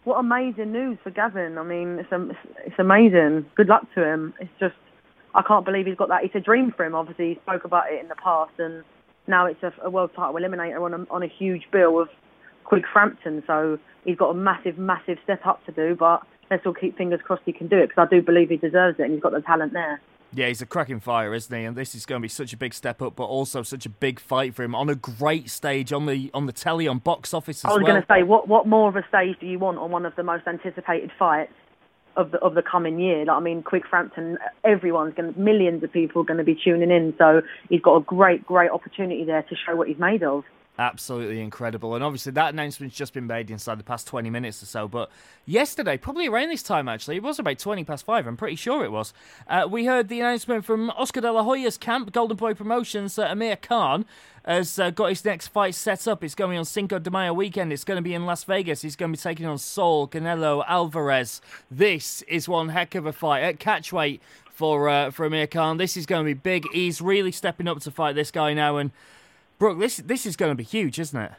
what amazing news for Gavin. I mean, it's amazing. Good luck to him. It's just, I can't believe he's got that. It's a dream for him. Obviously, he spoke about it in the past, and now it's a world title eliminator on a huge bill of Quigg Frampton. So he's got a massive, massive step up to do. But let's all keep fingers crossed he can do it, because I do believe he deserves it, and he's got the talent there. Yeah, he's a cracking fighter, isn't he? And this is going to be such a big step up, but also such a big fight for him on a great stage on the telly, on box office as well. I was going to say, what more of a stage do you want on one of the most anticipated fights of the coming year? Like, I mean, Quigg Frampton, millions of people are going to be tuning in, so he's got a great opportunity there to show what he's made of. Absolutely incredible. And obviously that announcement's just been made inside the past 20 minutes or so. But yesterday, probably around this time actually, it was about 20 past 5, I'm pretty sure it was, we heard the announcement from Oscar De La Hoya's camp, Golden Boy Promotions. Amir Khan has got his next fight set up. It's going on Cinco de Mayo weekend. It's going to be in Las Vegas. He's going to be taking on Saul Canelo Alvarez. This is one heck of a fight at catchweight for Amir Khan. This is going to be big. He's really stepping up to fight this guy now, and Brooke, this is going to be huge, isn't it?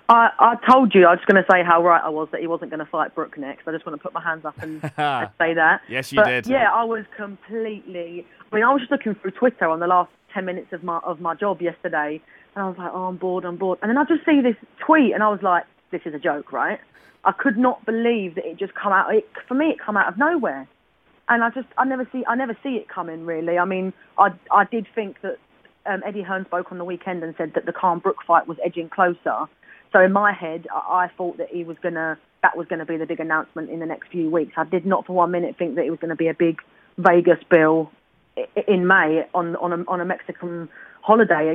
I told you, I was going to say how right I was that he wasn't going to fight Brooke next. I just want to put my hands up and say that. Yes, you did. Yeah, I was completely... I mean, I was just looking through Twitter on the last 10 minutes of my job yesterday, and I was like, oh, I'm bored. And then I just see this tweet, and I was like, this is a joke, right? I could not believe that it just come out... For me, it come out of nowhere. And I never see it coming, really. I mean, I did think that Eddie Hearn spoke on the weekend and said that the Khan-Brooke fight was edging closer. So in my head, I thought that that was gonna be the big announcement in the next few weeks. I did not for 1 minute think that it was going to be a big Vegas bill in May on a Mexican holiday.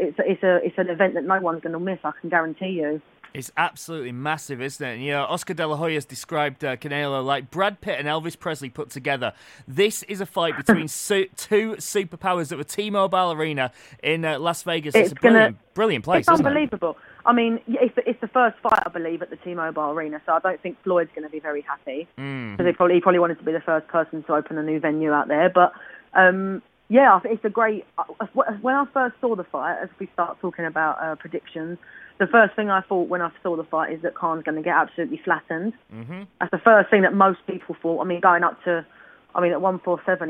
It's an event that no one's going to miss, I can guarantee you. It's absolutely massive, isn't it? And, you know, Oscar De La Hoya has described Canelo like Brad Pitt and Elvis Presley put together. This is a fight between two superpowers at the T-Mobile Arena in Las Vegas. It's a brilliant place, isn't it? It's unbelievable. I mean, it's the first fight, I believe, at the T-Mobile Arena, so I don't think Floyd's going to be very happy. Because he probably wanted to be the first person to open a new venue out there. But, yeah, I think it's a great... When I first saw the fight, as we start talking about predictions, the first thing I thought when I saw the fight is that Khan's going to get absolutely flattened. Mm-hmm. That's the first thing that most people thought. I mean, going up to... I mean, at 147,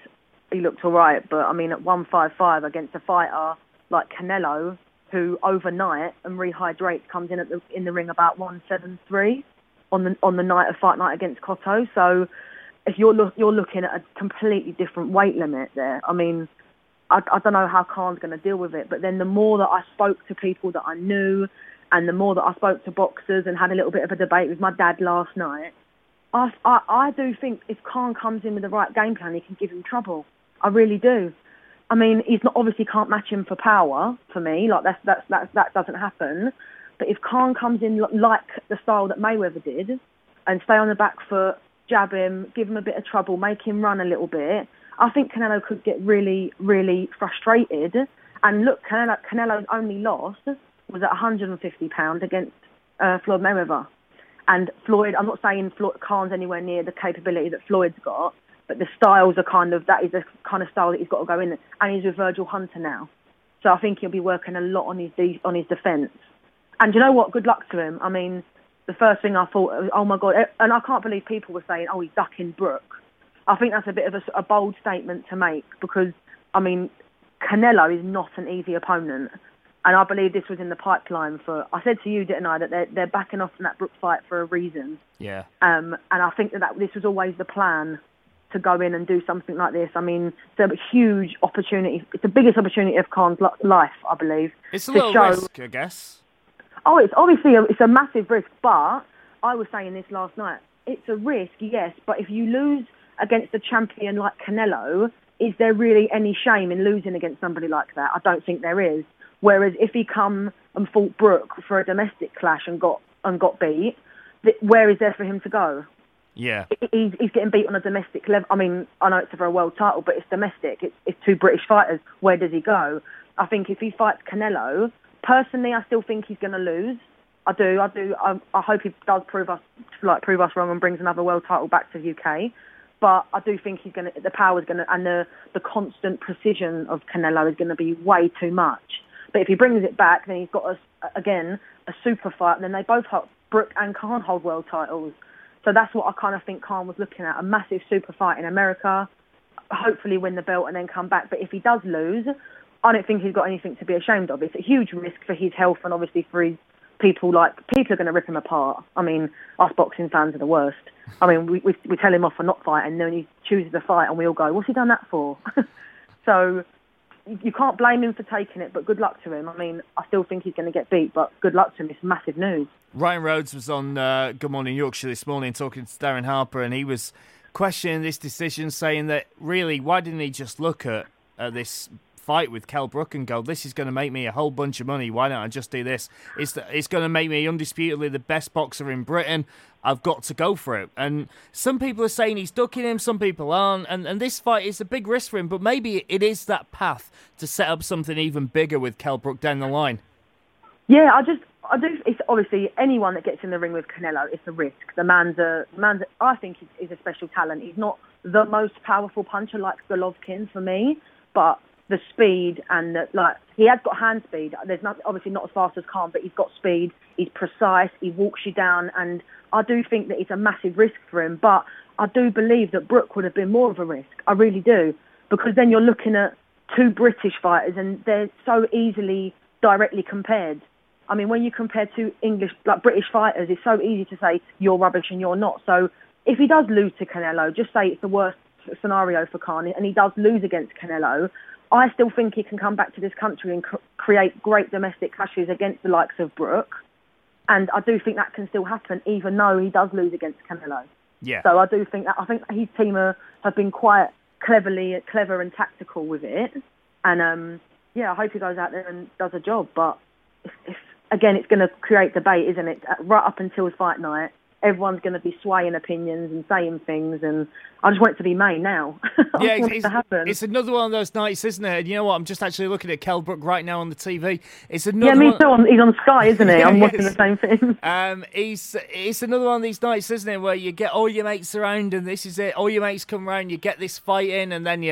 he looked all right. But, I mean, at 155 against a fighter like Canelo, who overnight and rehydrates, comes in the ring about 173 on the night of fight night against Cotto. So if you're looking at a completely different weight limit there. I mean, I don't know how Khan's going to deal with it. But then the more that I spoke to people that I knew, and the more that I spoke to boxers and had a little bit of a debate with my dad last night, I do think if Khan comes in with the right game plan, he can give him trouble. I really do. I mean, obviously can't match him for power for me. Like that doesn't happen. But if Khan comes in like the style that Mayweather did, and stay on the back foot, jab him, give him a bit of trouble, make him run a little bit, I think Canelo could get really, really frustrated. And look, Canelo's only loss was at 150 pounds against Floyd Mayweather. And Floyd, I'm not saying Khan's anywhere near the capability that Floyd's got, but the styles are that is the kind of style that he's got to go in. And he's with Virgil Hunter now. So I think he'll be working a lot on his defence. And you know what? Good luck to him. I mean, the first thing I thought, oh my God, and I can't believe people were saying, oh, he's ducking Brooke. I think that's a bit of a bold statement to make because, I mean, Canelo is not an easy opponent. And I believe this was in the pipeline I said to you, didn't I, that they're backing off from that Brooke fight for a reason. Yeah. And I think that this was always the plan, to go in and do something like this. I mean, it's a huge opportunity. It's the biggest opportunity of Khan's life, I believe. It's a little risk, I guess. Oh, it's obviously it's a massive risk, but I was saying this last night. It's a risk, yes, but if you lose against a champion like Canelo, is there really any shame in losing against somebody like that? I don't think there is. Whereas if he come and fought Brooke for a domestic clash and got beat, where is there for him to go? Yeah. He's getting beat on a domestic level. I mean, I know it's for a world title, but it's domestic. It's two British fighters. Where does he go? I think if he fights Canelo, personally, I still think he's going to lose. I do. I hope he does prove us wrong and brings another world title back to the UK. But I do think the power is going to, and the constant precision of Canelo is going to be way too much. But if he brings it back, then he's got a super fight, and then they both hold, Brooke and Khan hold world titles. So that's what I kind of think Khan was looking at, a massive super fight in America, hopefully win the belt and then come back. But if he does lose, I don't think he's got anything to be ashamed of. It's a huge risk for his health and obviously for his people are going to rip him apart. I mean, us boxing fans are the worst. I mean, we tell him off for not fighting, and then he chooses to fight and we all go, what's he done that for? So you can't blame him for taking it, but good luck to him. I mean, I still think he's going to get beat, but good luck to him. It's massive news. Ryan Rhodes was on Good Morning Yorkshire this morning talking to Darren Harper, and he was questioning this decision, saying that really, why didn't he just look at this fight with Kell Brook and go, this is going to make me a whole bunch of money, why don't I just do this? It's going to make me undisputedly the best boxer in Britain. I've got to go for it. And some people are saying he's ducking him, some people aren't, and this fight is a big risk for him, but maybe it is that path to set up something even bigger with Kell Brook down the line. Yeah, I do. It's obviously anyone that gets in the ring with Canelo, it's a risk. The man's I think is a special talent. He's not the most powerful puncher like Golovkin for me, but the speed and he has got hand speed. There's obviously not as fast as Khan, but he's got speed. He's precise. He walks you down, and I do think that it's a massive risk for him. But I do believe that Brook would have been more of a risk. I really do, because then you're looking at two British fighters, and they're so easily directly compared. I mean, when you compare two British fighters, it's so easy to say you're rubbish and you're not. So if he does lose to Canelo, just say it's the worst scenario for Khan, and he does lose against Canelo, I still think he can come back to this country and create great domestic clashes against the likes of Brook. And I do think that can still happen, even though he does lose against Canelo. Yeah. So I do think that, I think his team have been quite clever and tactical with it. And I hope he goes out there and does a job. But again, it's going to create debate, isn't it? Right up until fight night, everyone's going to be swaying opinions and saying things, and I just want it to be May now. Yeah, it's another one of those nights, isn't it? And you know what? I'm just actually looking at Kell Brook right now on the TV. It's another. Yeah, me too. He's on Sky, isn't he? I'm watching the same thing. It's another one of these nights, isn't it, where you get all your mates around, and this is it. All your mates come around, you get this fight in, and then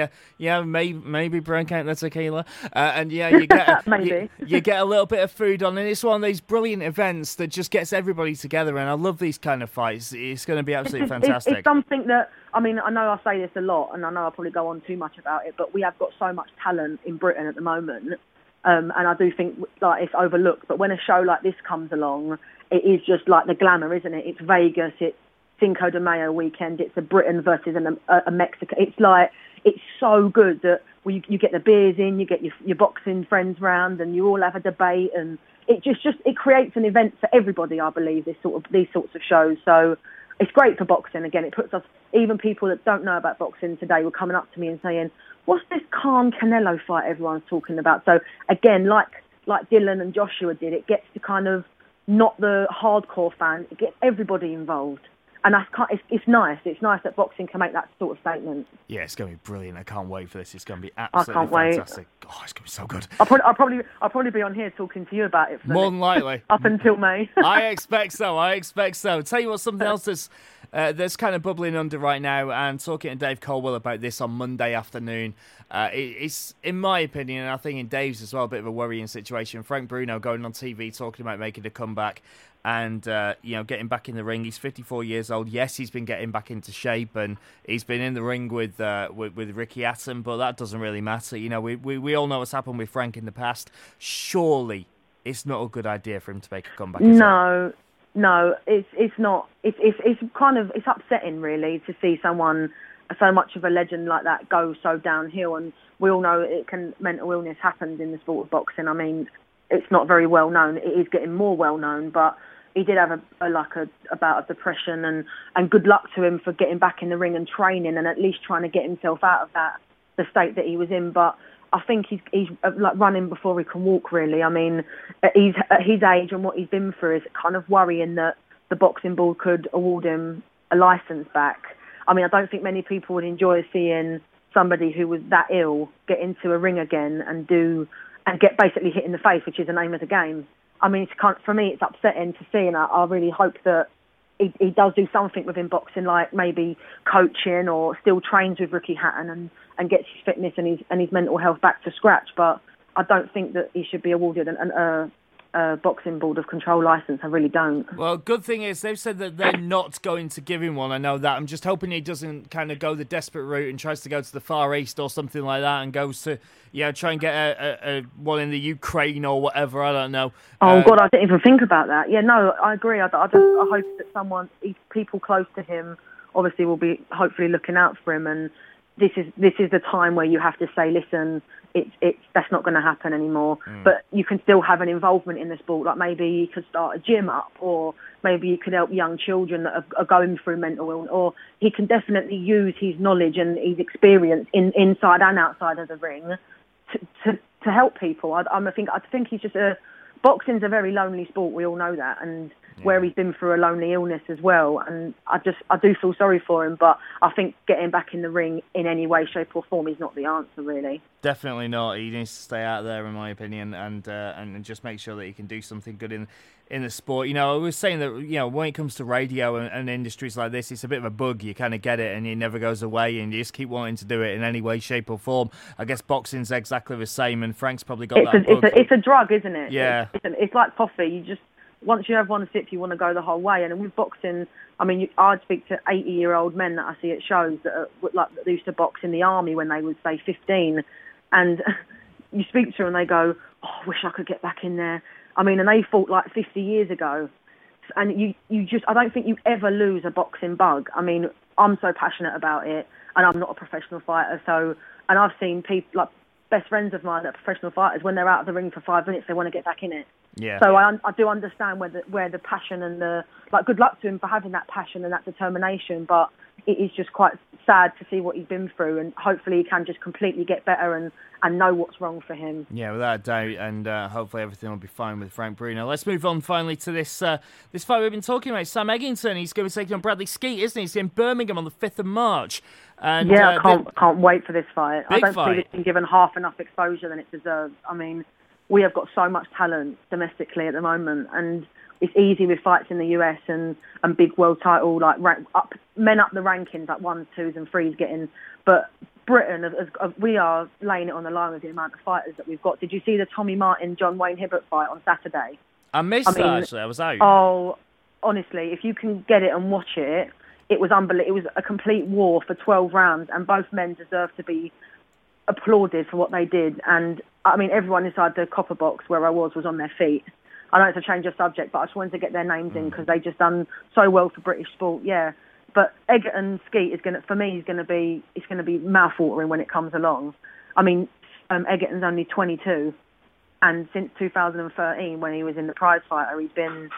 maybe break out the tequila, and you get you get a little bit of food on, and it's one of these brilliant events that just gets everybody together. And I love these kind of fights. It's going to be absolutely fantastic. It's something that, I mean, I know I say this a lot, and I know I probably go on too much about it, but we have got so much talent in Britain at the moment, and I do think it's overlooked. But when a show like this comes along, it is just like the glamour, isn't it? It's Vegas, it's Cinco de Mayo weekend, it's a Britain versus a Mexico. It's so good that you get the beers in, you get your boxing friends round, and you all have a debate, and it creates an event for everybody. I believe these sorts of shows. So it's great for boxing. Again, it puts us, even people that don't know about boxing today were coming up to me and saying, what's this Khan Canelo fight everyone's talking about? So again, like Dylan and Joshua did, it gets to kind of not the hardcore fan, it gets everybody involved. And it's nice. It's nice that boxing can make that sort of statement. Yeah, it's going to be brilliant. I can't wait for this. It's going to be absolutely fantastic. Oh, it's going to be so good. I'll probably be on here talking to you about it. More than likely. Up until May. I expect so. Tell you what, something else that's kind of bubbling under right now, and talking to Dave Colwell about this on Monday afternoon. It's, in my opinion, and I think in Dave's as well, a bit of a worrying situation. Frank Bruno going on TV talking about making a comeback and getting back in the ring. He's 54 years old. Yes, he's been getting back into shape, and he's been in the ring with Ricky Hatton, but that doesn't really matter. You know, we all know what's happened with Frank in the past. Surely it's not a good idea for him to make a comeback. No, it's not. It's upsetting really to see someone so much of a legend like that go so downhill, and we all know mental illness happens in the sport of boxing. I mean, it's not very well known. It is getting more well known, but he did have a bout of depression, and good luck to him for getting back in the ring and training and at least trying to get himself out of the state that he was in. But I think he's like running before he can walk, really. I mean, at his age and what he's been through, is kind of worrying that the boxing board could award him a licence back. I mean, I don't think many people would enjoy seeing somebody who was that ill get into a ring again and get basically hit in the face, which is the name of the game. I mean, for me, it's upsetting to see, and I really hope that he does do something within boxing, like maybe coaching or still trains with Ricky Hatton and gets his fitness and his mental health back to scratch. But I don't think that he should be awarded boxing board of control license. I really don't. Well, good thing is they've said that they're not going to give him one. I know that. I'm just hoping he doesn't kind of go the desperate route and tries to go to the Far East or something like that and goes to, try and get a one in the Ukraine or whatever. I don't know. Oh, God, I didn't even think about that. Yeah, no, I agree. I hope that people close to him, obviously will be hopefully looking out for him, and this is the time where you have to say, listen, that's not going to happen anymore. But you can still have an involvement in the sport. Like maybe you could start a gym up, or maybe you could help young children that are going through mental illness, or he can definitely use his knowledge and his experience inside and outside of the ring to help people. I think he's just boxing's a very lonely sport. We all know that, and where he's been through a lonely illness as well. And I do feel sorry for him, but I think getting back in the ring in any way, shape or form is not the answer, really. Definitely not. He needs to stay out there, in my opinion, and just make sure that he can do something good in the sport. I was saying that, when it comes to radio and industries like this, it's a bit of a bug. You kind of get it and it never goes away, and you just keep wanting to do it in any way, shape or form. I guess boxing's exactly the same, and Frank's probably got that bug. It's a drug, isn't it? Yeah. It's like coffee. Once you have one sip, you want to go the whole way. And with boxing, I mean, I'd speak to 80-year-old men that I see at shows that used to box in the army when they was, say, 15. And you speak to them and they go, oh, I wish I could get back in there. I mean, and they fought like 50 years ago. And I don't think you ever lose a boxing bug. I mean, I'm so passionate about it, and I'm not a professional fighter. And I've seen people, like best friends of mine that are professional fighters, when they're out of the ring for 5 minutes, they want to get back in it. Yeah. So I do understand where the passion and good luck to him for having that passion and that determination, but it is just quite sad to see what he's been through, and hopefully he can just completely get better and know what's wrong for him. Yeah, without a doubt, and hopefully everything will be fine with Frank Bruno. Let's move on finally to this fight we've been talking about. Sam Eggington, he's going to be taking on Bradley Skeet, isn't he? He's in Birmingham on the 5th of March. And, yeah, I can't wait for this fight. I don't fight. think it's been given half enough exposure than it deserves. I mean, we have got so much talent domestically at the moment, and it's easy with fights in the US and big world title, like men up the rankings, like 1s, 2s and 3s getting. But Britain, we are laying it on the line with the amount of fighters that we've got. Did you see the Tommy Martin, John Wayne Hibbert fight on Saturday? I missed that, actually. I was out. Oh, honestly, if you can get it and watch it, it was unbelievable. It was a complete war for 12 rounds, and both men deserve to be applauded for what they did. And I mean, everyone inside the copper box where I was on their feet. I know it's a change of subject, but I just wanted to get their names in because they just done so well for British sport. Yeah, but Egerton Skeet is going to be mouth-watering when it comes along. I mean, Egerton's only 22, and since 2013, when he was in the Prize Fighter, he's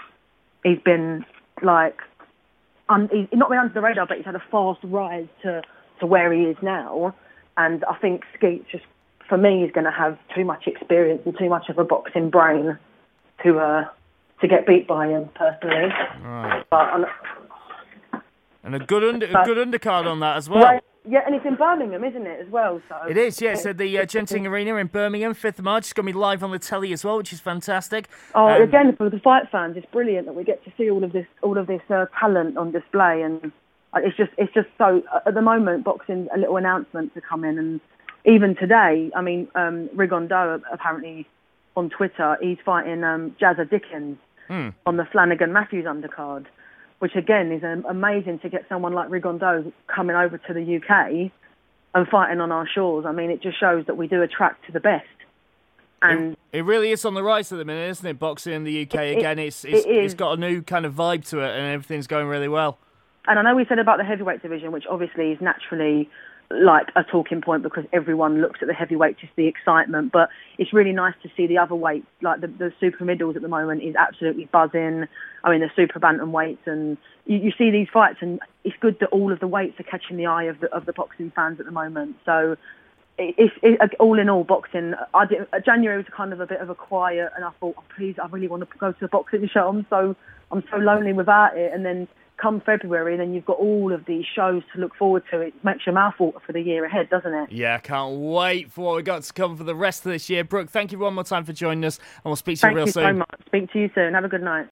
been like he's not been under the radar, but he's had a fast rise to where he is now. And I think Skeet just, for me, is going to have too much experience and too much of a boxing brain to get beat by him, personally. Right. But, and a good undercard on that as well. Right. Yeah, and it's in Birmingham, isn't it, as well? So it is, yeah. So the Genting Arena in Birmingham, 5th of March. It's going to be live on the telly as well, which is fantastic. Oh, again, for the fight fans, it's brilliant that we get to see all of this talent on display, and it's just so. At the moment, boxing a little announcement to come in, and even today, I mean, Rigondeaux apparently on Twitter, he's fighting Jazza Dickens on the Flanagan Matthews undercard, which again is amazing to get someone like Rigondeaux coming over to the UK and fighting on our shores. I mean, it just shows that we do attract to the best. And it really is on the rise at the minute, isn't it? Boxing in the UK again, it's got a new kind of vibe to it, and everything's going really well. And I know we said about the heavyweight division, which obviously is naturally like a talking point because everyone looks at the heavyweight to see excitement, but it's really nice to see the other weights, like the super middles at the moment is absolutely buzzing. I mean, the super bantamweights, and you see these fights, and it's good that all of the weights are catching the eye of the boxing fans at the moment. So it's all in all, boxing. January was kind of a bit of a quiet, and I thought, oh, please, I really want to go to a boxing show. I'm so lonely without it. And then come February, then you've got all of these shows to look forward to. It makes your mouth water for the year ahead, doesn't it? Yeah, I can't wait for what we've got to come for the rest of this year. Brooke, thank you one more time for joining us, and we'll speak to you real soon. Thank you so much. Speak to you soon. Have a good night.